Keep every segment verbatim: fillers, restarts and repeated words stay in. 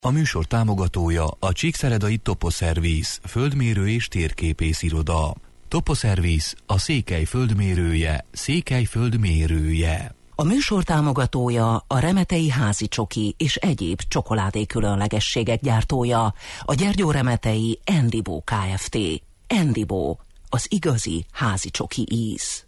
A műsor támogatója a Csíkszeredai Toposzerviz, földmérő és térképész iroda. Toposzerviz, a Székely földmérője, Székely földmérője. A műsor támogatója a Remetei házi csoki és egyéb csokoládé különlegességek gyártója, a Gyergyó Remetei Endibo Kft. Endibo, az igazi házi csoki íz.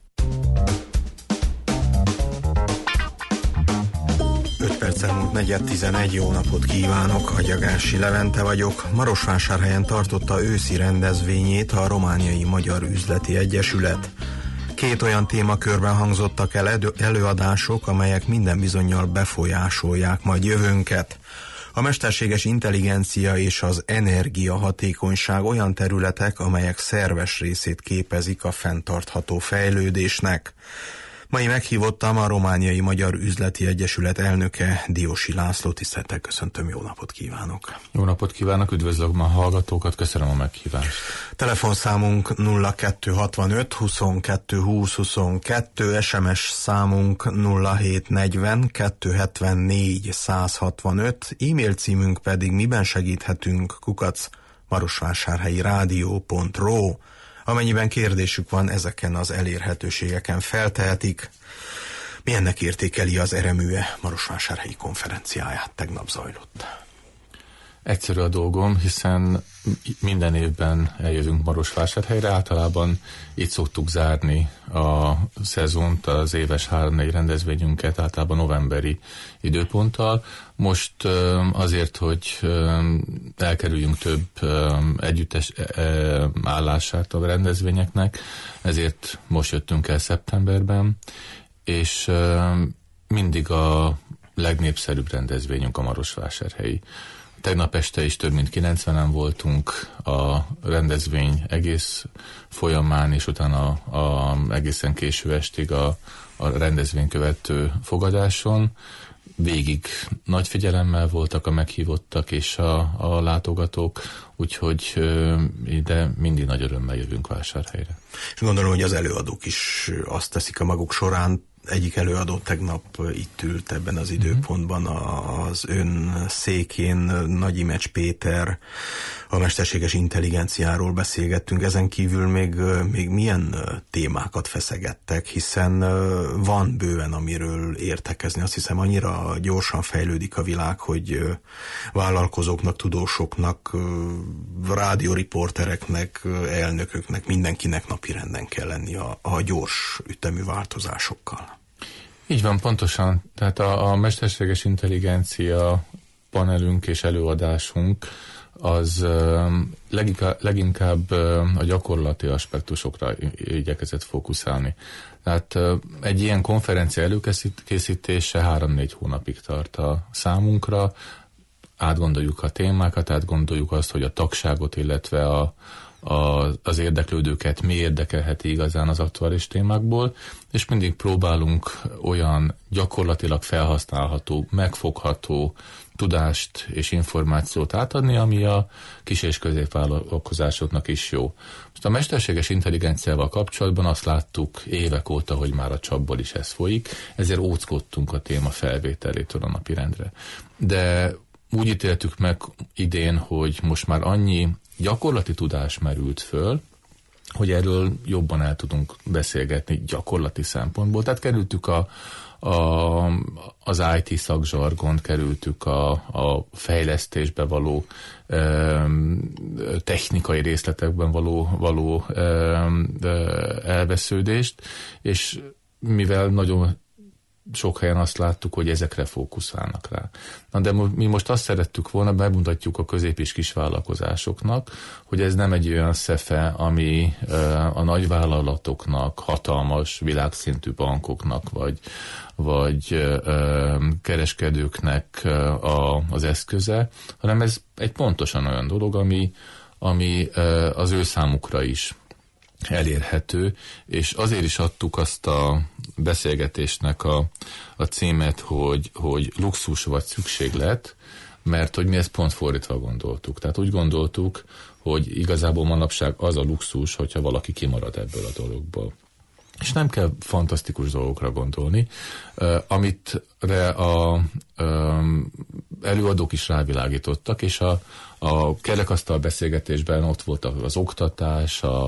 öt perccel múlt negyed tizenegy, jó napot kívánok, Agyagási Levente vagyok. Marosvásárhelyen tartotta őszi rendezvényét a Romániai Magyar Üzleti Egyesület. Két olyan témakörben hangzottak el előadások, amelyek minden bizonnyal befolyásolják majd jövőnket. A mesterséges intelligencia és az energiahatékonyság olyan területek, amelyek szerves részét képezik a fenntartható fejlődésnek. Mai meghívottam a Romániai Magyar Üzleti Egyesület elnöke, Diósi László. Tisztelettel köszöntöm, jó napot kívánok! Jó napot kívánok, üdvözlök a hallgatókat, köszönöm a meghívást. Telefonszámunk nulla kettő hatvanöt huszonkettő húsz huszonkettő, es em es számunk nulla hét negyven kettőszázhetvennégy százhatvanöt, e-mail címünk pedig miben segíthetünk kukac marosvásárhelyi rádió pont ro. Amennyiben kérdésük van, ezeken az elérhetőségeken feltehetik. Milyennek értékeli az Ereműe marosvásárhelyi konferenciáját? Tegnap zajlott. Egyszerű a dolgom, hiszen minden évben eljövünk Marosvásárhelyre, általában itt szoktuk zárni a szezont, az éves három-négy rendezvényünket, általában novemberi időponttal. Most azért, hogy elkerüljünk több együttes állását a rendezvényeknek, ezért most jöttünk el szeptemberben, és mindig a legnépszerűbb rendezvényünk a marosvásárhelyi. Tegnap este is több mint kilencvenen voltunk a rendezvény egész folyamán, és utána a, a egészen késő estig a, a rendezvény követő fogadáson. Végig nagy figyelemmel voltak a meghívottak és a, a látogatók, úgyhogy ö, ide mindig nagy örömmel jövünk Vásárhelyre. És gondolom, hogy az előadók is azt teszik a maguk során. Egyik előadó tegnap itt ült ebben az időpontban az ön székén, Nagy Imecs Péter, a mesterséges intelligenciáról beszélgettünk. Ezen kívül még, még milyen témákat feszegettek, hiszen van bőven, amiről értekezni. Azt hiszem, annyira gyorsan fejlődik a világ, hogy vállalkozóknak, tudósoknak, rádióriportereknek, elnököknek, mindenkinek napirenden kell lenni a, a gyors ütemű változásokkal. Így van, pontosan. Tehát a, a mesterséges intelligencia panelünk és előadásunk az leginkább, leginkább a gyakorlati aspektusokra igyekezett fókuszálni. Tehát egy ilyen konferencia előkészítése három-négy hónapig tart a számunkra, átgondoljuk a témákat, átgondoljuk azt, hogy a tagságot, illetve a az érdeklődőket mi érdekelheti igazán az aktuális témákból, és mindig próbálunk olyan gyakorlatilag felhasználható, megfogható tudást és információt átadni, ami a kis- és középvállalkozásoknak is jó. Most a mesterséges intelligenciával kapcsolatban azt láttuk évek óta, hogy már a csapból is ez folyik, ezért óckodtunk a téma felvételétől a napirendre. De úgy ítéltük meg idén, hogy most már annyi gyakorlati tudás merült föl, hogy erről jobban el tudunk beszélgetni gyakorlati szempontból. Tehát kerültük a, a, az i té szakzsargont, kerültük a, a fejlesztésbe való, e, technikai részletekben való, való e, e, elvesződést, és mivel nagyon sok helyen azt láttuk, hogy ezekre fókuszálnak rá. Na de mi most azt szerettük volna, bemutatjuk a közép- és kisvállalkozásoknak, hogy ez nem egy olyan szefe, ami a nagyvállalatoknak, hatalmas világszintű bankoknak, vagy, vagy kereskedőknek a, az eszköze, hanem ez egy pontosan olyan dolog, ami, ami az ő számukra is elérhető, és azért is adtuk azt a beszélgetésnek a, a címet, hogy, hogy luxus vagy szükséglet, mert hogy mi ezt pont fordítva gondoltuk. Tehát úgy gondoltuk, hogy igazából manapság az a luxus, hogyha valaki kimarad ebből a dologból. És nem kell fantasztikus dolgokra gondolni, uh, amit a um, előadók is rávilágítottak, és a, a kerekasztal beszélgetésben ott volt az oktatás, a,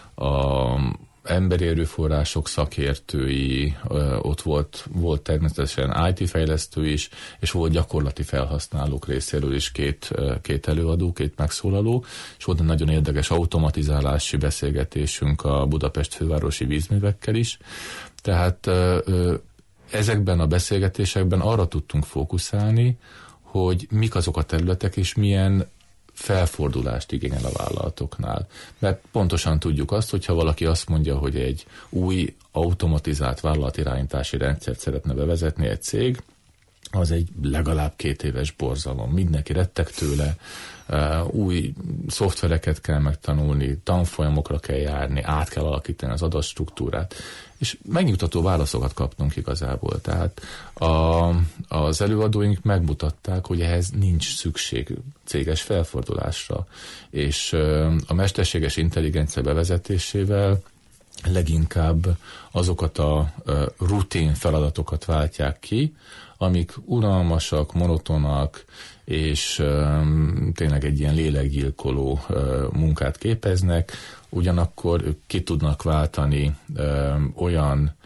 a emberi erőforrások szakértői, ott volt, volt természetesen i té fejlesztő is, és volt gyakorlati felhasználók részéről is két, két előadó, két megszólaló, és volt egy nagyon érdekes automatizálási beszélgetésünk a Budapest fővárosi vízművekkel is. Tehát ezekben a beszélgetésekben arra tudtunk fókuszálni, hogy mik azok a területek, és milyen felfordulást igényel a vállalatoknál. Mert pontosan tudjuk azt, hogyha valaki azt mondja, hogy egy új automatizált vállalatirányítási rendszert szeretne bevezetni egy cég, az egy legalább két éves borzalom. Mindenki retteg tőle, új szoftvereket kell megtanulni, tanfolyamokra kell járni, át kell alakítani az adatstruktúrát, és megnyugtató válaszokat kaptunk igazából. Tehát a, az előadóink megmutatták, hogy ehhez nincs szükség céges felfordulásra, és a mesterséges intelligencia bevezetésével leginkább azokat a rutin feladatokat váltják ki, amik unalmasak, monotonak, és um, tényleg egy ilyen lélekgyilkoló uh, munkát képeznek, ugyanakkor ők ki tudnak váltani um, olyan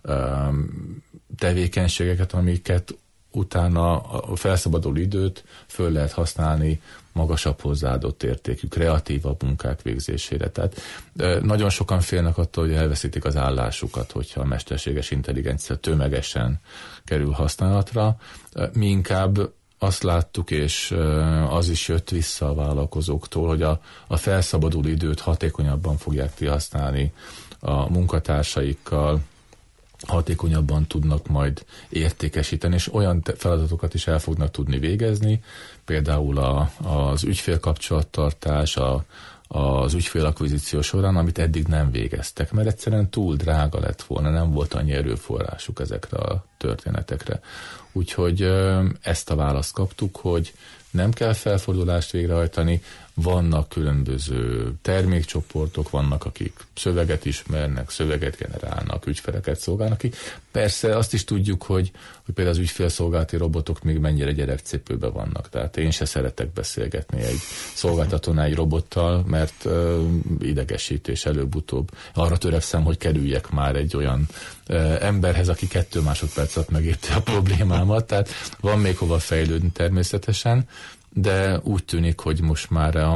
um, tevékenységeket, amiket utána a felszabaduló időt föl lehet használni magasabb hozzáadott értékű, kreatívabb munkák végzésére. Tehát nagyon sokan félnek attól, hogy elveszítik az állásukat, hogyha a mesterséges intelligencia tömegesen kerül használatra. Mi inkább azt láttuk, és az is jött vissza a vállalkozóktól, hogy a, a felszabaduló időt hatékonyabban fogják kihasználni a munkatársaikkal, hatékonyabban tudnak majd értékesíteni, és olyan feladatokat is el fognak tudni végezni, például a, az ügyfélkapcsolattartás, a, az ügyfélakvizíció során, amit eddig nem végeztek, mert egyszerűen túl drága lett volna, nem volt annyi erőforrásuk ezekre a történetekre. Úgyhogy ezt a választ kaptuk, hogy nem kell felfordulást végrehajtani, vannak különböző termékcsoportok, vannak, akik szöveget ismernek, szöveget generálnak, ügyfeleket szolgálnak ki. Persze azt is tudjuk, hogy, hogy például az ügyfélszolgálati robotok még mennyire gyerekcipőben vannak. Tehát én se szeretek beszélgetni egy szolgáltatónál egy robottal, mert uh, idegesítés előbb-utóbb. Arra törekszem, hogy kerüljek már egy olyan uh, emberhez, aki kettő másodperc alatt megérti a problémámat. Tehát van még hova fejlődni természetesen, de úgy tűnik, hogy most már a,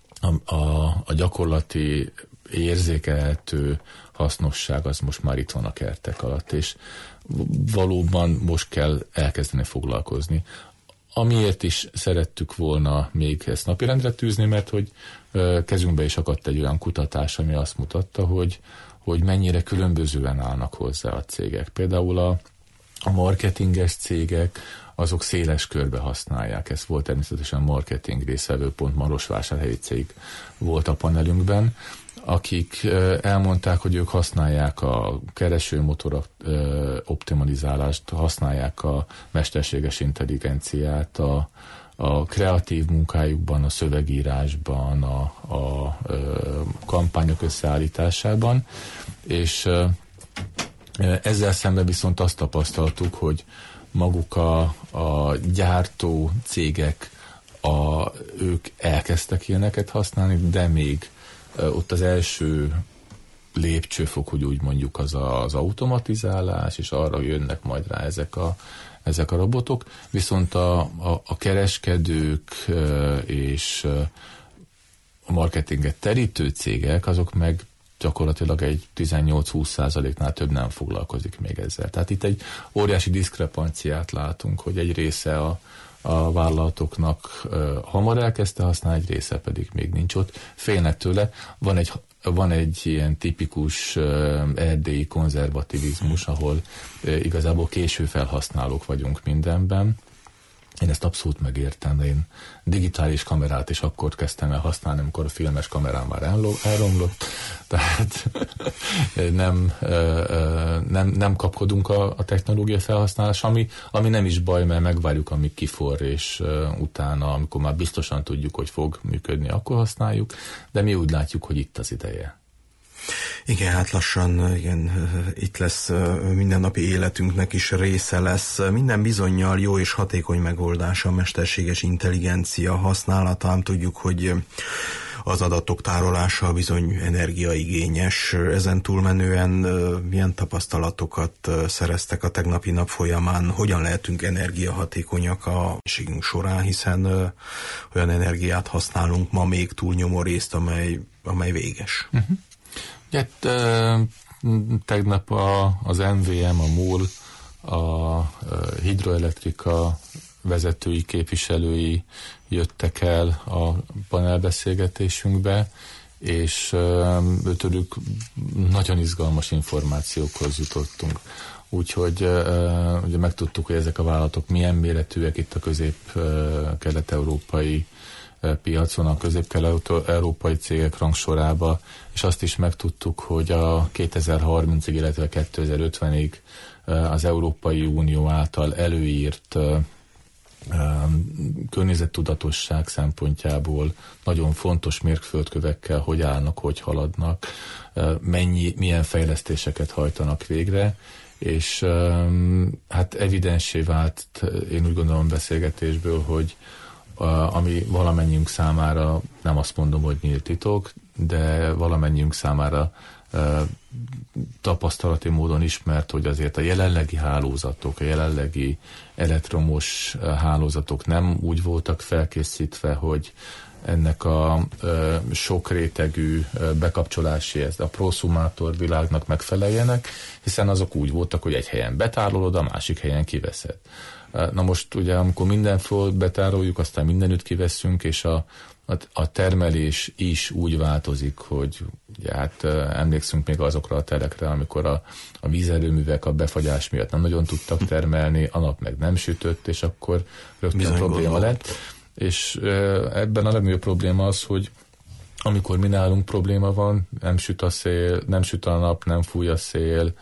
a, a, a gyakorlati érzékelhető hasznosság az most már itt van a kertek alatt, és valóban most kell elkezdeni foglalkozni. Amiért is szerettük volna még ezt napirendre tűzni, mert hogy kezünkbe is akadt egy olyan kutatás, ami azt mutatta, hogy, hogy mennyire különbözően állnak hozzá a cégek. Például a, a marketinges cégek, azok széles körbe használják. Ez volt természetesen marketing részvevő pont Marosvásárhelyi cég volt a panelünkben, akik elmondták, hogy ők használják a keresőmotor optimalizálást, használják a mesterséges intelligenciát, a, a kreatív munkájukban, a szövegírásban, a, a, a kampányok összeállításában, és ezzel szemben viszont azt tapasztaltuk, hogy maguk a, a gyártó cégek, a, ők elkezdtek ilyeneket használni, de még ott az első lépcsőfok, hogy úgy mondjuk, az a, az automatizálás, és arra jönnek majd rá ezek a, ezek a robotok, viszont a, a, a kereskedők és a marketinget terítő cégek, azok meg gyakorlatilag egy tizennyolc-húsz százaléknál több nem foglalkozik még ezzel. Tehát itt egy óriási diszkrepanciát látunk, hogy egy része a, a vállalatoknak uh, hamar elkezdte használni, egy része pedig még nincs ott. Félnek tőle. Van egy, van egy ilyen tipikus uh, erdélyi konzervativizmus, ahol uh, igazából késő felhasználók vagyunk mindenben. Én ezt abszolút megértem, de én digitális kamerát is akkor kezdtem el használni, amikor a filmes kamerám már elromlott, tehát nem, nem, nem kapkodunk a, a technológia felhasználás, ami, ami nem is baj, mert megvárjuk, amíg kiforr, és utána, amikor már biztosan tudjuk, hogy fog működni, akkor használjuk, de mi úgy látjuk, hogy itt az ideje. Igen, hát lassan igen, itt lesz mindennapi életünknek is része lesz. Minden bizonnyal jó és hatékony megoldása a mesterséges intelligencia használatán. Tudjuk, hogy az adatok tárolása bizony energiaigényes. Ezen túlmenően milyen tapasztalatokat szereztek a tegnapi nap folyamán? Hogyan lehetünk energiahatékonyak a ségünk során, hiszen olyan energiát használunk ma még túlnyomó részt, amely, amely véges. Uh-huh. Hát, tegnap a, az em vé em, a MOL, a hidroelektrika vezetői, képviselői jöttek el a panelbeszélgetésünkbe, és tőlük nagyon izgalmas információkhoz jutottunk. Úgyhogy ugye megtudtuk, hogy ezek a vállalatok milyen méretűek itt a közép-kelet-európai piacon, a közép-kelet-európai cégek rangsorába, és azt is megtudtuk, hogy a kétezer-harmincig, illetve kétezer-ötvenig az Európai Unió által előírt környezettudatosság szempontjából nagyon fontos mérföldkövekkel hogy állnak, hogy haladnak, mennyi, milyen fejlesztéseket hajtanak végre, és hát evidensé vált, én úgy gondolom beszélgetésből, hogy ami valamennyiünk számára, nem azt mondom, hogy nyílt titok, de valamennyiünk számára tapasztalati módon ismert, hogy azért a jelenlegi hálózatok, a jelenlegi elektromos hálózatok nem úgy voltak felkészítve, hogy ennek a ö, sok rétegű ö, bekapcsolási, ez a proszumátor világnak megfeleljenek, hiszen azok úgy voltak, hogy egy helyen betárolod, a másik helyen kiveszed. Na most ugye, amikor mindenföl betároljuk, aztán mindenütt kiveszünk, és a, a, a termelés is úgy változik, hogy ugye, hát emlékszünk még azokra a telekre, amikor a, a vízerőművek a befagyás miatt nem nagyon tudtak termelni, a nap meg nem sütött, és akkor rögtön Bizony probléma gondolt. lett. És ebben a legnagyobb probléma az, hogy amikor mi nálunk probléma van, nem süt a szél, nem süt a nap, nem fúj a szél,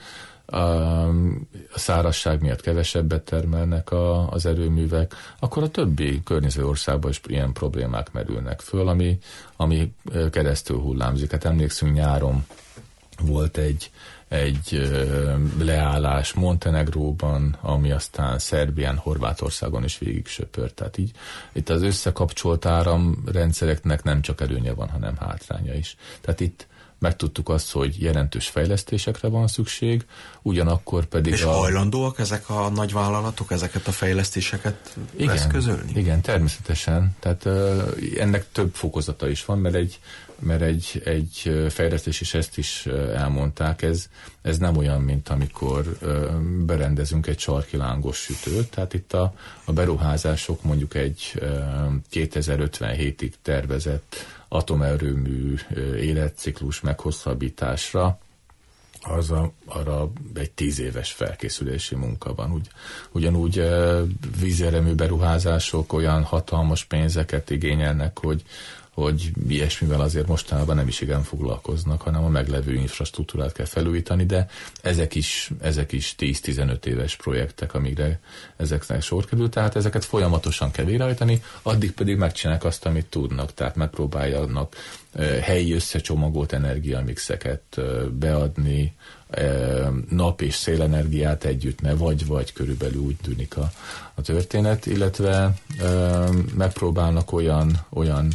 a szárazság miatt kevesebbet termelnek a, az erőművek, akkor a többi környező országban is ilyen problémák merülnek föl, ami, ami keresztül hullámzik. Hát emlékszünk, nyáron volt egy, egy leállás Montenegróban, ami aztán Szerbián, Horvátországon is végig söpört. Tehát így itt az összekapcsolt áramrendszereknek nem csak előnye van, hanem hátránya is. Tehát itt megtudtuk azt, hogy jelentős fejlesztésekre van szükség, ugyanakkor pedig És a... hajlandóak ezek a nagyvállalatok ezeket a fejlesztéseket igen, eszközölni? Igen, természetesen. Tehát uh, ennek több fokozata is van, mert egy, mert egy, egy fejlesztés, és ezt is elmondták, ez, ez nem olyan, mint amikor uh, berendezünk egy sarki lángos sütőt, tehát itt a, a beruházások mondjuk egy uh, kétezer-ötvenhétig tervezett atomerőmű életciklus meghosszabbításra, az a, arra egy tíz éves felkészülési munka van. Ugy, ugyanúgy e, vízerőmű beruházások olyan hatalmas pénzeket igényelnek, hogy, hogy ilyesmivel azért mostanában nem is igen foglalkoznak, hanem a meglevő infrastruktúrát kell felújítani, de ezek is, ezek is tíz-tizenöt éves projektek, amire ezeknek sor kerül, tehát ezeket folyamatosan kell végrehajtani, addig pedig megcsinálják azt, amit tudnak, tehát megpróbáljanak helyi összecsomagolt energiamixeket beadni, nap- és szélenergiát együtt, ne vagy-vagy, körülbelül úgy tűnik a, a történet, illetve megpróbálnak olyan, olyan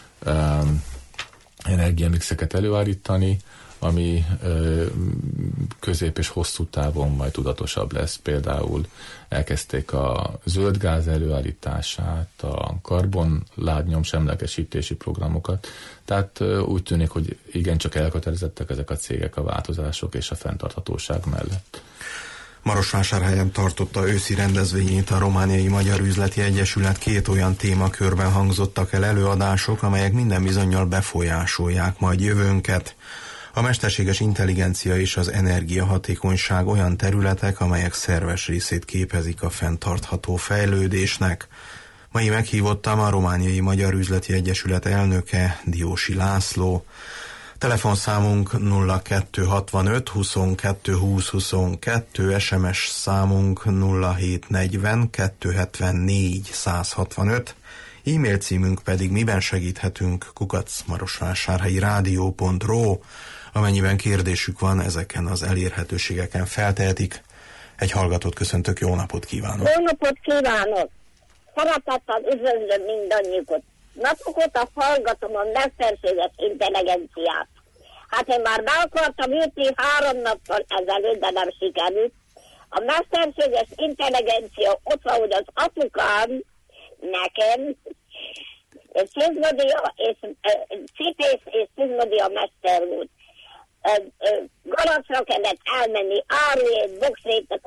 energiamixeket előállítani, ami ö, közép és hosszú távon majd tudatosabb lesz. Például elkezdték a zöld gáz előállítását, a karbonlábnyom semlegesítési programokat. Tehát ö, úgy tűnik, hogy igencsak elkötelezettek ezek a cégek a változások és a fenntarthatóság mellett. Marosvásárhelyen tartotta őszi rendezvényét a Romániai Magyar Üzleti Egyesület. Két olyan témakörben hangzottak el előadások, amelyek minden bizonnyal befolyásolják majd jövőnket. A mesterséges intelligencia és az energiahatékonyság olyan területek, amelyek szerves részét képezik a fenntartható fejlődésnek. Mai meghívottam a Romániai Magyar Üzleti Egyesület elnöke, Diósi László. Telefonszámunk nulla kettő hatvanöt huszonkettő húsz huszonkettő, es em es számunk nulla hét negyven kettőszázhetvennégy százhatvanöt, e-mail címünk pedig miben segíthetünk kukac marosvásárhelyi rádió pont ro. Amennyiben kérdésük van, ezeken az elérhetőségeken feltehetik. Egy hallgatót köszöntök, jó napot kívánok! Jó napot kívánok! Szeretettel üdvözlöm mindannyiukat. Napok óta hallgatom a mesterséges intelligenciát. Hát én már be akartam jutni három nappal ezelőtt, de nem sikerült. A mesterséges intelligencia ott van, hogy az apukám nekem Szizmodia és cipész és szizmodia mester volt. Galacra kellett elmenni, árujét, boxét,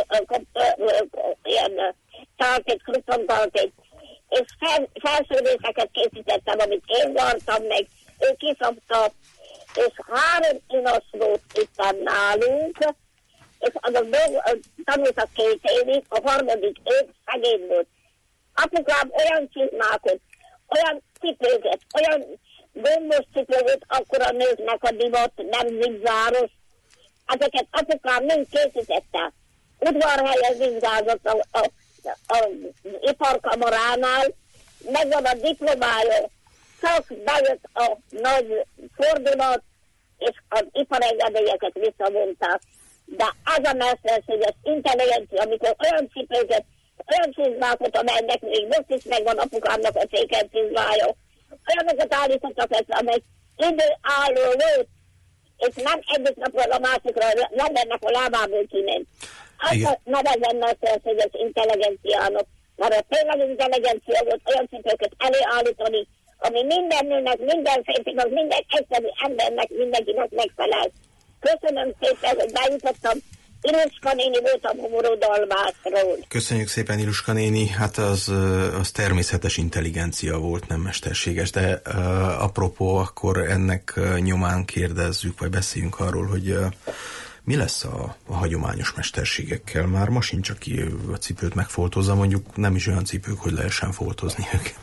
ilyen talpét, kruptontalpét, és fel, felsőrészeket készítettem, amit én vartam meg, ő kiszabta, és három inaszlót ittem nálunk, és azok tanultak két évig, a harmadik év szegény volt. Apukám olyan csizmákat, olyan cipőket, olyan gombos cipőket, akkor a nőknek a divat, nem zigzáros. Ezeket apukám mind készítette. Udvarhelyen zigzázott a, a, a, a iparkamaránál, megvan a diplomája, csak bejött a nagy fordulat, és az iparengedélyeket visszavonták. De ez a mesterséges intelligencia, amikor olyan cipőket, olyan csizmákat, amelynek még most is megvan apukámnak a széken csizmája, olyanokat állítottak ezt, amely időálló volt, és nem egyik napról a másikra lennek a lábából kiment. Azt nevezem mesterséges intelligenciának, mert a tényleg intelligencia volt olyan cipőket előállítani, ami minden nőnek, minden férfinak, minden egyszerű embernek, mindenkinek megfelel. Köszönöm szépen, hogy bejutottam. Iluska néni voltam Homorodalmászról. Köszönjük szépen, Iluska néni. Hát az, az természetes intelligencia volt, nem mesterséges, de uh, apropó, akkor ennek nyomán kérdezzük, vagy beszéljünk arról, hogy uh, mi lesz a, a hagyományos mesterségekkel. Már ma sincs, aki a cipőt megfoltozza, mondjuk nem is olyan cipők, hogy lehessen foltozni őket.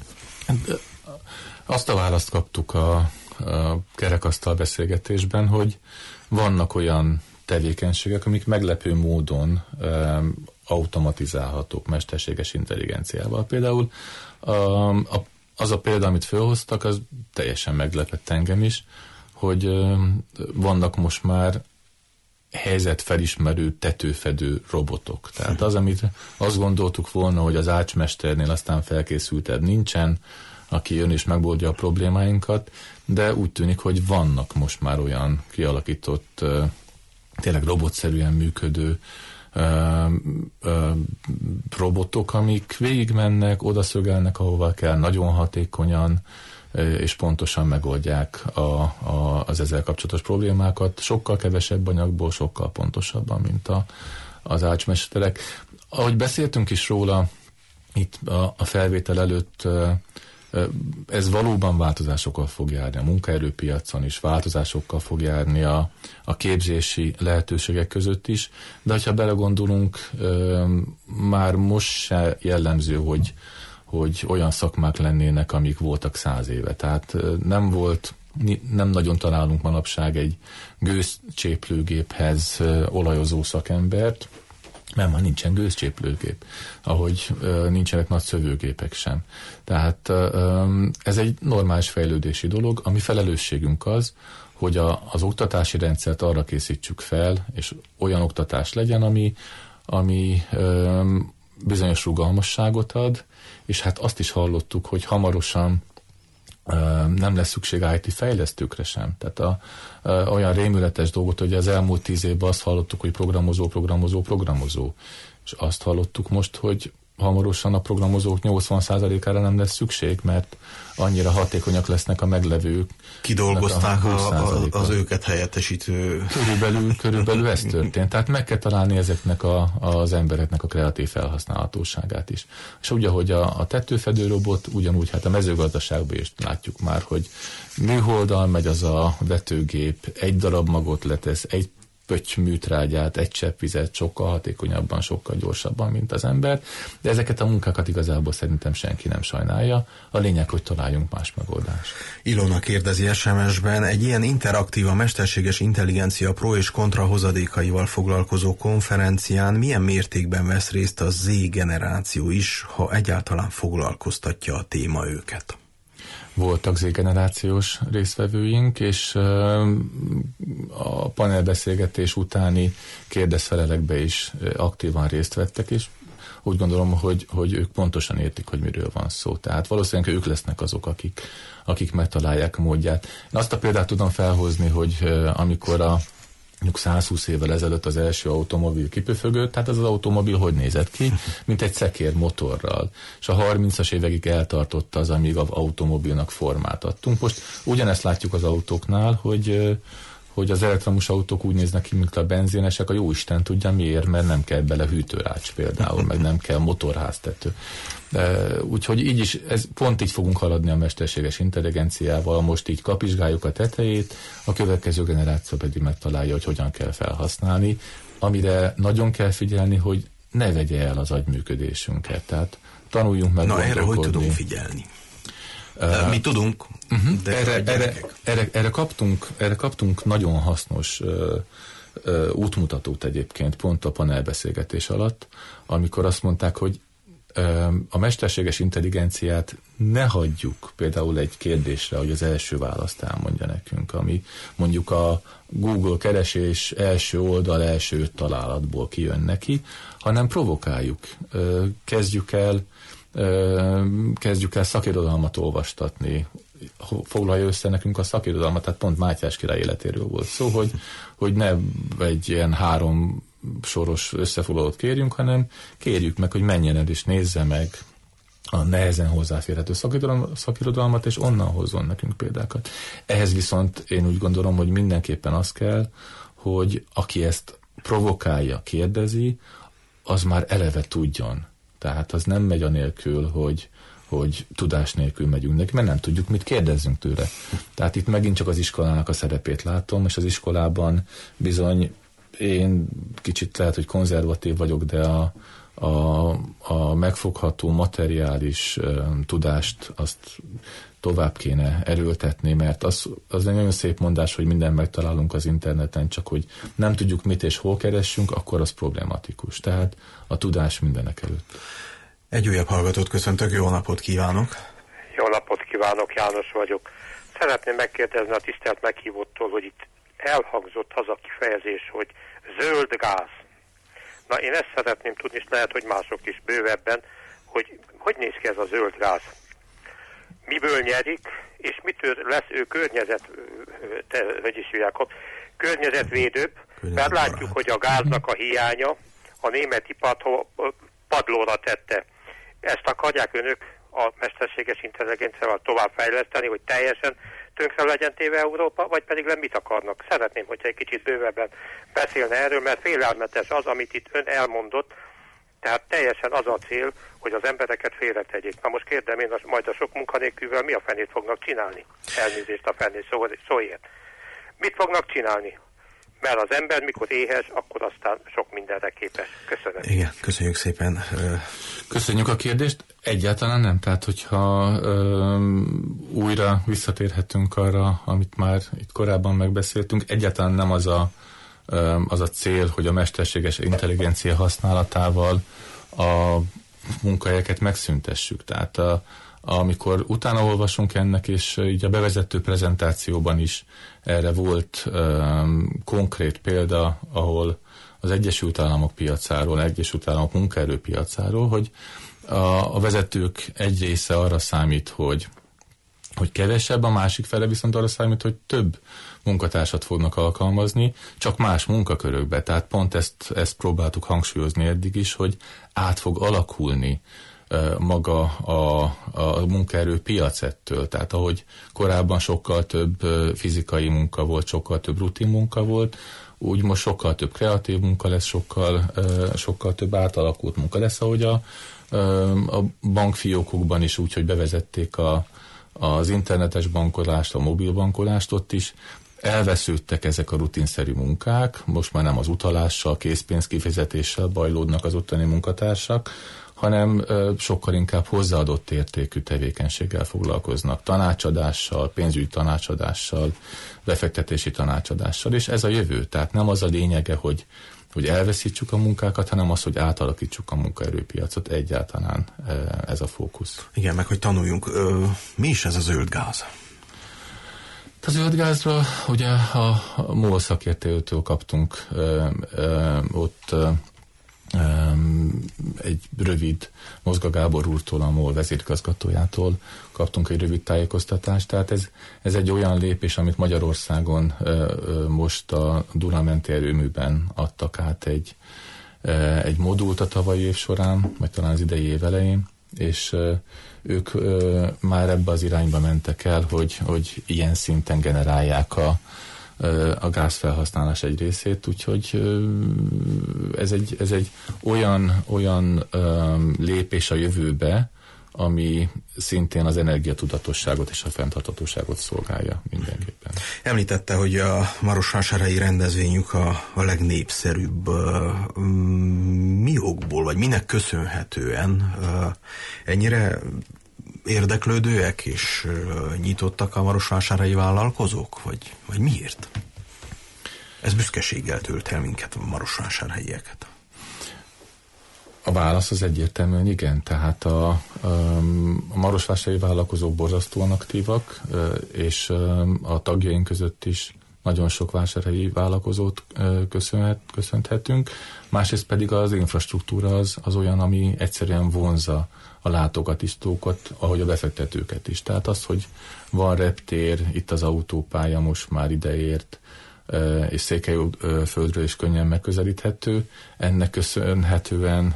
Azt a választ kaptuk a, a kerekasztal beszélgetésben, hogy vannak olyan tevékenységek, amik meglepő módon um, automatizálhatók mesterséges intelligenciával. Például um, a, az a példa, amit felhoztak, az teljesen meglepett engem is, hogy um, vannak most már helyzetfelismerő, tetőfedő robotok. Tehát az, amit azt gondoltuk volna, hogy az ácsmesternél aztán felkészülted nincsen, aki jön és megoldja a problémáinkat, de úgy tűnik, hogy vannak most már olyan kialakított, uh, tényleg robotszerűen működő uh, uh, robotok, amik végigmennek, odaszögelnek, ahova kell, nagyon hatékonyan uh, és pontosan megoldják a, a, az ezzel kapcsolatos problémákat, sokkal kevesebb anyagból, sokkal pontosabban, mint a, az ácsmesterek. Ahogy beszéltünk is róla itt a, a felvétel előtt, uh, ez valóban változásokkal fog járni a munkaerőpiacon is, változásokkal fog járni a, a képzési lehetőségek között is, de ha belegondolunk, már most se jellemző, hogy, hogy olyan szakmák lennének, amik voltak száz éve. Tehát nem volt, nem nagyon találunk manapság egy gőzcséplőgéphez olajozó szakembert, mert már nincsen gőzcséplőgép, ahogy uh, nincsenek nagy szövőgépek sem. Tehát uh, ez egy normális fejlődési dolog, ami felelősségünk az, hogy a, az oktatási rendszert arra készítsük fel, és olyan oktatás legyen, ami, ami uh, bizonyos rugalmasságot ad, és hát azt is hallottuk, hogy hamarosan nem lesz szükség í té fejlesztőkre sem. Tehát a, a, olyan rémületes dolgot, hogy az elmúlt tíz évben azt hallottuk, hogy programozó, programozó, programozó. És azt hallottuk most, hogy hamarosan a programozók nyolcvan százalékára nem lesz szükség, mert annyira hatékonyak lesznek a meglevők. Kidolgozták a, a, az őket helyettesítő... Körülbelül, körülbelül ez történt. Tehát meg kell találni ezeknek a, az embereknek a kreatív felhasználhatóságát is. És úgy, ahogy a, a tetőfedő robot, ugyanúgy hát a mezőgazdaságban is látjuk már, hogy műholddal megy az a vetőgép, egy darab magot letesz, egy pötty műtrágyát, egy csepp vizet, sokkal hatékonyabban, sokkal gyorsabban, mint az ember, de ezeket a munkákat igazából szerintem senki nem sajnálja. A lényeg, hogy találjunk más megoldást. Ilona kérdezi es em es-ben, egy ilyen interaktív, a mesterséges intelligencia pro és kontra hozadékaival foglalkozó konferencián milyen mértékben vesz részt a Z generáció is, ha egyáltalán foglalkoztatja a téma őket? voltak Z-generációs résztvevőink, és a panelbeszélgetés utáni kérdezfelelekbe is aktívan részt vettek, és úgy gondolom, hogy, hogy ők pontosan értik, hogy miről van szó. Tehát valószínűleg ők lesznek azok, akik, akik megtalálják a módját. Én azt a példát tudom felhozni, hogy amikor a mondjuk százhúsz évvel ezelőtt az első automobil kipöfögött, tehát az az automobil hogy nézett ki? Mint egy szekér motorral. És a harmincas évekig eltartott az, amíg az automobilnak formát adtunk. Most ugyanezt látjuk az autóknál, hogy, hogy az elektromos autók úgy néznek ki, mint a benzinesek, a jóisten tudja miért, mert nem kell bele hűtőrács például, meg nem kell motorháztető. De, úgyhogy így is, ez, pont így fogunk haladni a mesterséges intelligenciával, most így kapizsgáljuk a tetejét, a következő generáció pedig megtalálja, hogy hogyan kell felhasználni, amire nagyon kell figyelni, hogy ne vegye el az agyműködésünket, tehát tanuljunk meg. Na erre hogy tudunk figyelni? Uh, Mi tudunk, uh-huh. de erre, erre, erre, erre, kaptunk, erre kaptunk nagyon hasznos uh, uh, útmutatót egyébként pont a panelbeszélgetés alatt, amikor azt mondták, hogy a mesterséges intelligenciát ne hagyjuk például egy kérdésre, hogy az első választ elmondja nekünk, ami mondjuk a Google keresés első oldal első öt találatból kijön neki, hanem provokáljuk. Kezdjük el, kezdjük el szakirodalmat olvastatni, foglalja össze nekünk a szakirodalmat, tehát pont Mátyás király életéről volt szó, hogy, hogy ne egy ilyen három soros összefoglalót kérjünk, hanem kérjük meg, hogy menjen el és nézze meg a nehezen hozzáférhető szakirodalmat, és onnan hozzon nekünk példákat. Ehhez viszont én úgy gondolom, hogy mindenképpen az kell, hogy aki ezt provokálja, kérdezi, az már eleve tudjon. Tehát az nem megy anélkül, hogy hogy tudás nélkül megyünk neki, mert nem tudjuk, mit kérdezzünk tőle. Tehát itt megint csak az iskolának a szerepét látom, és az iskolában bizony én kicsit lehet, hogy konzervatív vagyok, de a, a, a megfogható materiális um, tudást azt tovább kéne erőltetni, mert az, az egy nagyon szép mondás, hogy mindent megtalálunk az interneten, csak hogy nem tudjuk mit és hol keressünk, akkor az problematikus. Tehát a tudás mindenek előtt. Egy újabb hallgatót köszöntök, jó napot kívánok! Jó napot kívánok, János vagyok. Szeretném megkérdezni a tisztelt meghívottól, hogy itt elhangzott az a kifejezés, hogy zöld gáz. Na én ezt szeretném tudni, és lehet, hogy mások is bővebben, hogy hogy néz ki ez a zöld gáz. Miből nyerik, és mitől lesz ő környezet, te, hogy is hívják, környezetvédőbb, mert látjuk, hogy a gáznak a hiánya a német ipart padlóra tette. Ezt akarják önök a mesterséges intelligenciával továbbfejleszteni, hogy teljesen tönkre legyen téve Európa, vagy pedig le mit akarnak? Szeretném, hogyha egy kicsit bővebben beszélne erről, mert félelmetes az, amit itt ön elmondott, tehát teljesen az a cél, hogy az embereket félretegyék. Na most kérdem én, majd a sok munkanélkülvel mi a fenét fognak csinálni? Elnézést a fenét szó, szóért. Mit fognak csinálni? Mert az ember, mikor éhes, akkor aztán sok mindenre képes. Köszönöm. Igen, köszönjük szépen. Köszönjük a kérdést. Egyáltalán nem. Tehát, hogyha ö, újra visszatérhetünk arra, amit már itt korábban megbeszéltünk, egyáltalán nem az a, ö, az a cél, hogy a mesterséges intelligencia használatával a munkahelyeket megszüntessük. Tehát a, amikor utána olvasunk ennek, és így a bevezető prezentációban is erre volt um, konkrét példa, ahol az Egyesült Államok piacáról, Egyesült Államok munkaerőpiacáról, hogy a, a vezetők egy része arra számít, hogy, hogy kevesebb, a másik fele viszont arra számít, hogy több munkatársat fognak alkalmazni, csak más munkakörökbe. Tehát pont ezt, ezt próbáltuk hangsúlyozni eddig is, hogy át fog alakulni maga a, a munkaerő piac ettől. Tehát ahogy korábban sokkal több fizikai munka volt, sokkal több rutin munka volt, úgy most sokkal több kreatív munka lesz, sokkal, sokkal több átalakult munka lesz, ahogy a, a bankfiókokban is úgy, hogy bevezették a, az internetes bankolást, a mobil bankolást, ott is elvesződtek ezek a rutinszerű munkák, most már nem az utalással, készpénz kifizetéssel bajlódnak az ottani munkatársak, hanem ö, sokkal inkább hozzáadott értékű tevékenységgel foglalkoznak, tanácsadással, pénzügyi tanácsadással, befektetési tanácsadással, és ez a jövő. Tehát nem az a lényege, hogy hogy elveszítsük a munkákat, hanem az, hogy átalakítsuk a munkaerőpiacot, egyáltalán ez a fókusz. Igen, meg hogy tanuljunk. Mi is ez a zöld gáz? A zöld gázra ugye a, a MOL szakértőtől kaptunk ö, ö, ott ö, ö, egy rövid, Mozga Gábor úrtól, a MOL vezérigazgatójától kaptunk egy rövid tájékoztatást, tehát ez, ez egy olyan lépés, amit Magyarországon ö, ö, most a Duna-menti erőműben adtak át egy, ö, egy modult a tavalyi év során, vagy talán az idei év elején, és ö, ők ö, már ebbe az irányba mentek el, hogy, hogy ilyen szinten generálják a, ö, a gázfelhasználás egy részét, úgyhogy ö, ez, egy, ez egy olyan, olyan ö, lépés a jövőbe, ami szintén az energiatudatosságot és a fenntarthatóságot szolgálja mindenképpen. Említette, hogy a marosvásárhelyi rendezvényük a, a legnépszerűbb. Mi okból, vagy minek köszönhetően ennyire érdeklődőek és nyitottak a marosvásárhelyi vállalkozók? Vagy, vagy miért? Ez büszkeséggel tölt el minket, a marosvásárhelyieket. A válasz az egyértelműen igen, tehát a, a marosvásárhelyi vállalkozók borzasztóan aktívak, és a tagjaink között is nagyon sok vásárhelyi vállalkozót köszönhet, köszönhetünk. Másrészt pedig az infrastruktúra az, az olyan, ami egyszerűen vonzza a látogatókat, ahogy a befektetőket is. Tehát az, hogy van reptér, itt az autópálya most már ideért, és Székelyföldről is könnyen megközelíthető. Ennek köszönhetően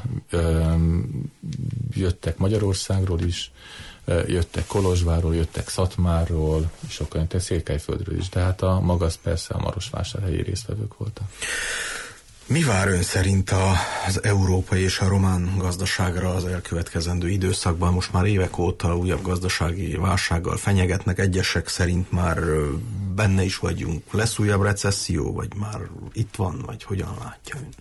jöttek Magyarországról is, jöttek Kolozsvárról, jöttek Szatmárról, és sokan jöttek Székelyföldről is, de hát a maga az persze a marosvásárhelyi résztvevők voltak. Mi vár ön szerint az európai és a román gazdaságra az elkövetkezendő időszakban? Most már évek óta újabb gazdasági válsággal fenyegetnek, egyesek szerint már benne is vagyunk. Lesz újabb recesszió, vagy már itt van, vagy hogyan látja ön?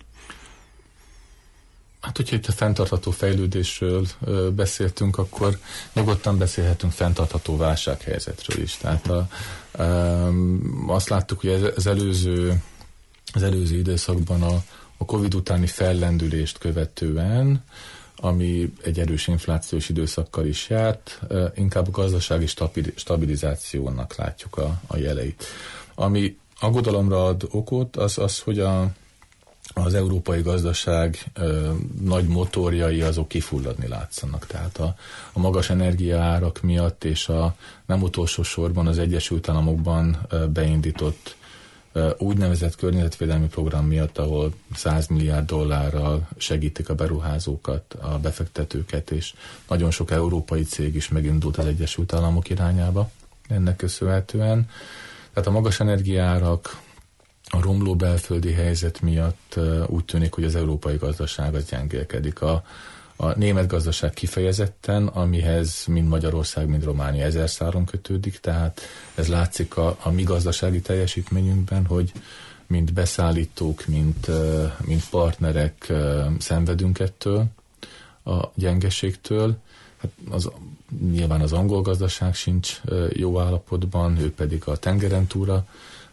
Hát, hogyha itt a fenntartható fejlődésről ö, beszéltünk, akkor nyugodtan beszélhetünk fenntartható válsághelyzetről is. Tehát a, ö, azt láttuk, hogy az előző az előző időszakban a, a Covid utáni fellendülést követően, ami egy erős inflációs időszakkal is járt, inkább a gazdasági stabilizációnak látjuk a, a jeleit. Ami aggodalomra ad okot, az az, hogy a, az európai gazdaság ö, nagy motorjai azok kifulladni látszanak. Tehát a, a magas energiaárak miatt és a nem utolsó sorban az Egyesült Államokban ö, beindított úgynevezett környezetvédelmi program miatt, ahol száz milliárd dollárral segítik a beruházókat, a befektetőket, és nagyon sok európai cég is megindult az Egyesült Államok irányába ennek köszönhetően. Tehát a magas energiaárak, a romló belföldi helyzet miatt úgy tűnik, hogy az európai gazdaság az gyengélkedik. A, a német gazdaság kifejezetten, amihez mind Magyarország, mind Románia ezer száron kötődik, tehát ez látszik a, a mi gazdasági teljesítményünkben, hogy mint beszállítók, mint, mint partnerek szenvedünk ettől a gyengeségtől. Hát az, nyilván az angol gazdaság sincs jó állapotban, ő pedig a tengeren túlra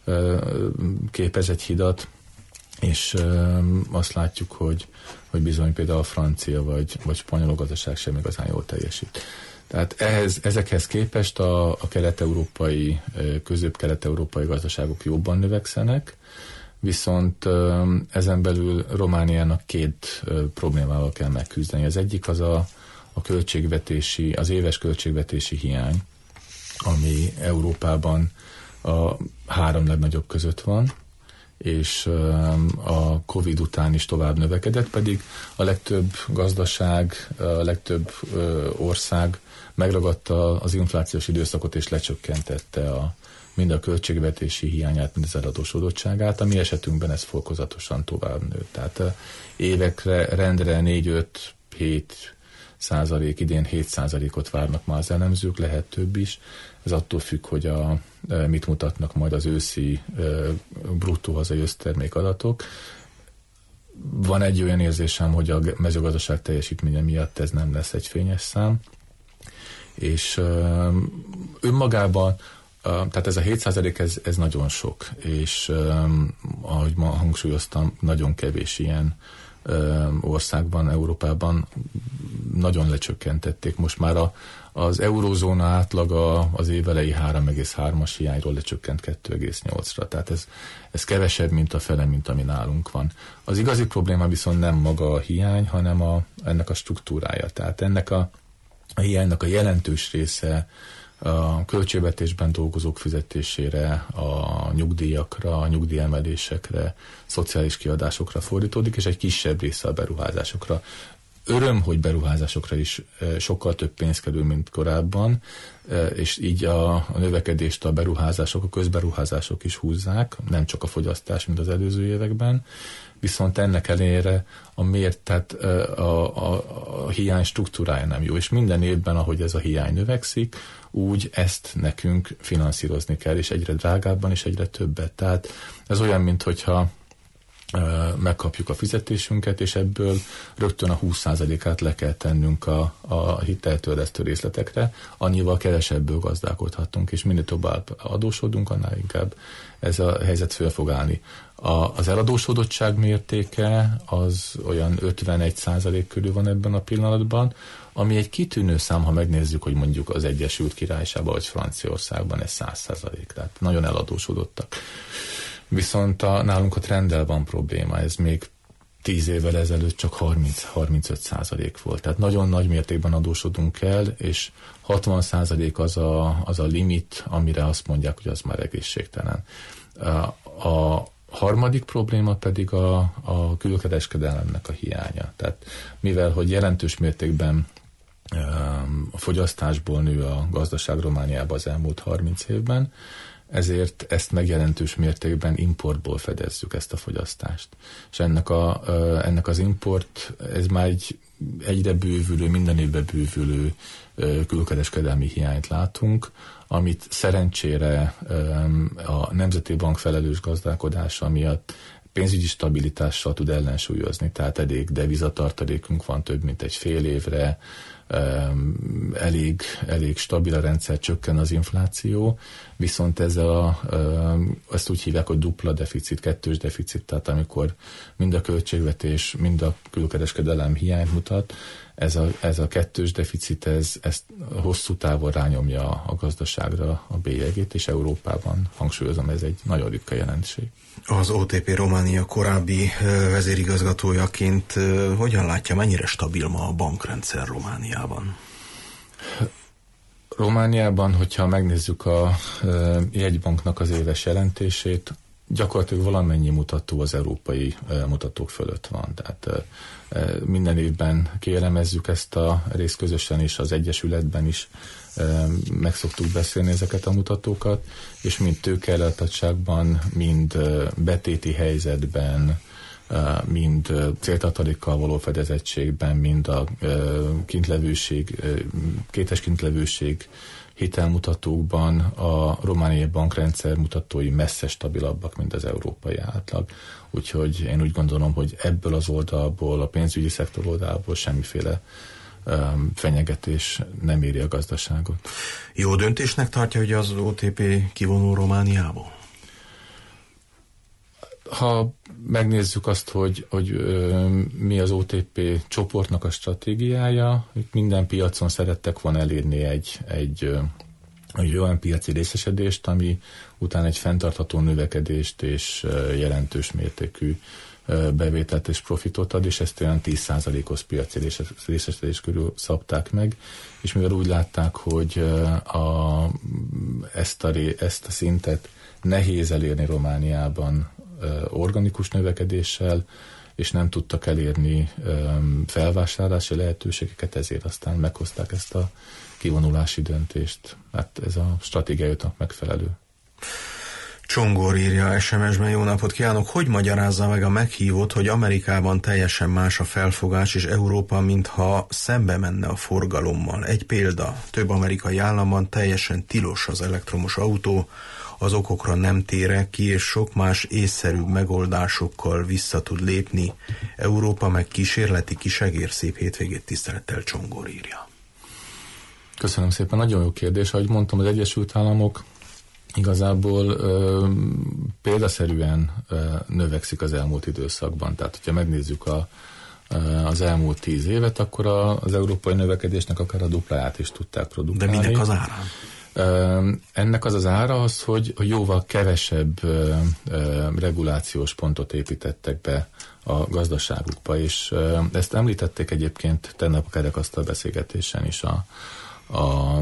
képez egy hidat, és azt látjuk, hogy hogy bizony például a francia vagy, vagy spanyol gazdaság sem igazán jól teljesít. Tehát ehhez, ezekhez képest a, a kelet-európai, közép-kelet-európai gazdaságok jobban növekszenek, viszont ezen belül Romániának két problémával kell megküzdeni. Az egyik az a, a költségvetési, az éves költségvetési hiány, ami Európában a három legnagyobb között van, és a Covid után is tovább növekedett, pedig a legtöbb gazdaság, a legtöbb ország megragadta az inflációs időszakot és lecsökkentette a, mind a költségvetési hiányát, mind az eladósodottságát. A mi esetünkben ez fokozatosan tovább nőtt. Tehát évekre, rendre négy-öt-hét százalék, idén hét százalékot várnak már az elemzők, lehet több is. Ez attól függ, hogy a, mit mutatnak majd az őszi bruttó hazai össztermék adatok. Van egy olyan érzésem, hogy a mezőgazdaság teljesítménye miatt ez nem lesz egy fényes szám, és önmagában Tehát ez a hét százalék, ez, ez nagyon sok, és um, ahogy ma hangsúlyoztam, nagyon kevés ilyen um, országban, Európában nagyon lecsökkentették. Most már a, az eurózóna átlaga az évelei három egész hármas hiányról lecsökkent kettő egész nyolcra, tehát ez, ez kevesebb, mint a fele, mint ami nálunk van. Az igazi probléma viszont nem maga a hiány, hanem a, ennek a struktúrája. Tehát ennek a, a hiánynak a jelentős része a költségvetésben dolgozók fizetésére, a nyugdíjakra, a nyugdíjemelésekre, szociális kiadásokra fordítódik, és egy kisebb része a beruházásokra. Öröm, hogy beruházásokra is sokkal több pénz kerül, mint korábban, és így a, a növekedést a beruházások, a közberuházások is húzzák, nem csak a fogyasztás, mint az előző években, viszont ennek ellenére a mért, tehát a, a, a hiány struktúrája nem jó, és minden évben, ahogy ez a hiány növekszik, úgy ezt nekünk finanszírozni kell, és egyre drágábban, és egyre többet. Tehát ez olyan, minthogyha megkapjuk a fizetésünket, és ebből rögtön a húsz százalékát le kell tennünk a, a hiteltörlesztő részletekre, annyival kevesebből gazdálkodhatunk, és minél tovább adósodunk, annál inkább ez a helyzet föl fog állni. A, az eladósodottság mértéke az olyan ötvenegy százalék körül van ebben a pillanatban, ami egy kitűnő szám, ha megnézzük, hogy mondjuk az Egyesült Királyságban vagy Franciaországban ez száz százalék, tehát nagyon eladósodottak. Viszont a, nálunk a trenddel van probléma, ez még tíz évvel ezelőtt csak harminc-harmincöt százalék volt. Tehát nagyon nagy mértékben adósodunk el, és hatvan százalék az a, az a limit, amire azt mondják, hogy az már egészségtelen. A harmadik probléma pedig a, a külkereskedelemnek a hiánya. Tehát mivel, hogy jelentős mértékben a fogyasztásból nő a gazdaság Romániában az elmúlt harminc évben, ezért ezt megjelentős mértékben importból fedezzük, ezt a fogyasztást. És ennek, a, ennek az import, ez már egy egyre bővülő, minden évben bővülő külkereskedelmi hiányt látunk, amit szerencsére a Nemzeti Bank felelős gazdálkodása miatt pénzügyi stabilitással tud ellensúlyozni, tehát elég devizatartalékunk van több mint egy fél évre, elég, elég stabil a rendszer, csökken az infláció, viszont ez a, ezt úgy hívják, hogy dupla deficit, kettős deficit, tehát amikor mind a költségvetés, mind a külkereskedelem hiányt mutat, ez a, ez a kettős deficit, ez, ez hosszú távon rányomja a gazdaságra a bélyegét, és Európában, hangsúlyozom, ez egy nagyon ritka jelenség. Az o té pé Románia korábbi vezérigazgatójaként hogyan látja, mennyire stabil ma a bankrendszer Romániában? Romániában, hogyha megnézzük a jegybanknak az éves jelentését, gyakorlatilag valamennyi mutató az európai mutatók fölött van. Tehát minden évben kielemezzük ezt a részt közösen, és az Egyesületben is meg szoktuk beszélni ezeket a mutatókat, és mind tőkeellátátságban, mind betéti helyzetben, mind céltartalékkal való fedezettségben, mind a kintlevőség, kétes kintlevőség hitelmutatókban a romániai bankrendszer mutatói messze stabilabbak, mint az európai átlag. Úgyhogy én úgy gondolom, hogy ebből az oldalból, a pénzügyi szektor oldalból semmiféle um, fenyegetés nem éri a gazdaságot. Jó döntésnek tartja, hogy az o té pé kivonul Romániából? Ha megnézzük azt, hogy, hogy ö, mi az o té pé csoportnak a stratégiája, minden piacon szerettek volna elérni egy, egy, ö, egy olyan piaci részesedést, ami után egy fenntartható növekedést és ö, jelentős mértékű ö, bevételt és profitot ad, és ezt olyan tíz százalékos piaci részesedés körül szabták meg, és mivel úgy látták, hogy ö, a, ezt, a, ezt a szintet nehéz elérni Romániában organikus növekedéssel, és nem tudtak elérni um, felvásárlási lehetőségeket, ezért aztán meghozták ezt a kivonulási döntést. Hát ez a stratégiájuknak megfelelő. Csongor írja es em es-ben, jó napot kívánok! Hogy magyarázza meg a meghívót, hogy Amerikában teljesen más a felfogás, és Európa mintha szembe menne a forgalommal? Egy példa, több amerikai államban teljesen tilos az elektromos autó, az okokra nem térek ki, és sok más észszerűbb megoldásokkal vissza tud lépni. Európa meg kísérleti kisegér. Szép hétvégét, tisztelettel, Csongor írja. Köszönöm szépen, nagyon jó kérdés. Ahogy mondtam, az Egyesült Államok igazából ö, példaszerűen ö, növekszik az elmúlt időszakban. Tehát, hogyha megnézzük a, ö, az elmúlt tíz évet, akkor a, az európai növekedésnek akár a dupláját is tudták produkálni. De minek az árán? Ö, ennek az az ára az, hogy jóval kevesebb ö, ö, regulációs pontot építettek be a gazdaságukba, és ö, ezt említették egyébként tegnap a kerekasztal beszélgetésen is a A,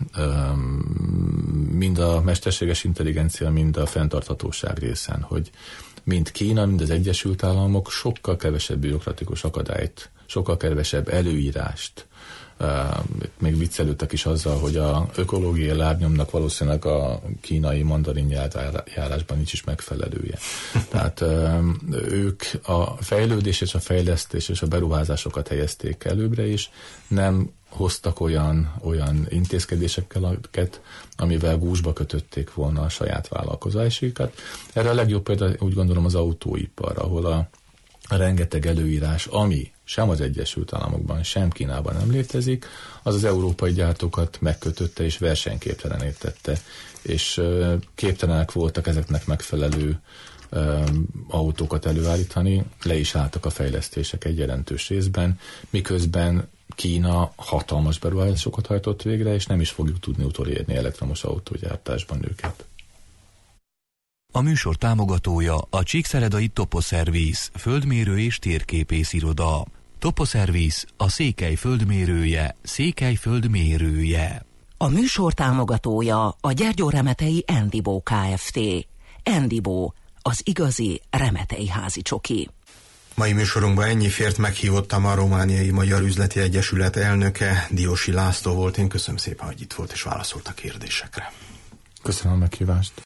mind a mesterséges intelligencia, mind a fenntarthatóság részen, hogy mind Kína, mind az Egyesült Államok sokkal kevesebb bürokratikus akadályt, sokkal kevesebb előírást, még viccelődtek is azzal, hogy a ökológiai lábnyomnak valószínűleg a kínai mandarin nyelvjárásban nincs is megfelelője. Tehát ők a fejlődés és a fejlesztés és a beruházásokat helyezték előbbre is, nem hoztak olyan, olyan intézkedéseket, amivel gúzsba kötötték volna a saját vállalkozásikat. Erre a legjobb példa úgy gondolom az autóipar, ahol a, a rengeteg előírás, ami sem az Egyesült Államokban, sem Kínában nem létezik, az az európai gyártókat megkötötte és versenyképtelené tette, és uh, képtelenek voltak ezeknek megfelelő uh, autókat előállítani, le is álltak a fejlesztések egy jelentős részben, miközben Kína hatalmas beruházásokat hajtott végre, és nem is fogjuk tudni utolérni elektromos autógyártásban őket. A műsor támogatója a Csíkszeredai Toposzerviz, földmérő és térképész iroda. Toposzerviz, a Székely földmérője, Székely földmérője. A műsor támogatója a Gyergyóremetei Endibó Kft. Endibó, az igazi remetei házi csoki. Mai műsorunkban ennyi fért, meghívottam a Romániai Magyar Üzleti Egyesület elnöke, Diósi László volt. Én köszönöm szépen, hogy itt volt és válaszolt a kérdésekre. Köszönöm a meghívást.